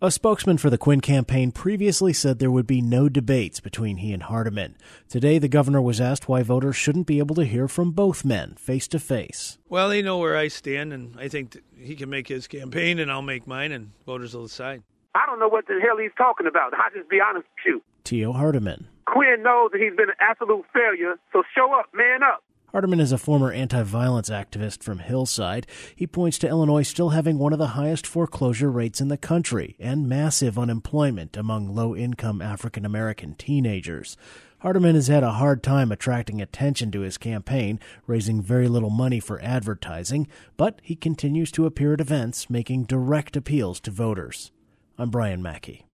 A spokesman for the Quinn campaign previously said there would be no debates between he and Hardiman. Today, the governor was asked why voters shouldn't be able to hear from both men face to face. Well, they know where I stand, and I think that he can make his campaign, and I'll make mine, and voters will decide. I don't know what the hell he's talking about. I'll just be honest with you. T.O. Hardiman. Quinn knows that he's been an absolute failure, so show up, man up. Hardiman is a former anti-violence activist from Hillside. He points to Illinois still having one of the highest foreclosure rates in the country and massive unemployment among low-income African-American teenagers. Hardiman has had a hard time attracting attention to his campaign, raising very little money for advertising, but he continues to appear at events making direct appeals to voters. I'm Brian Mackey.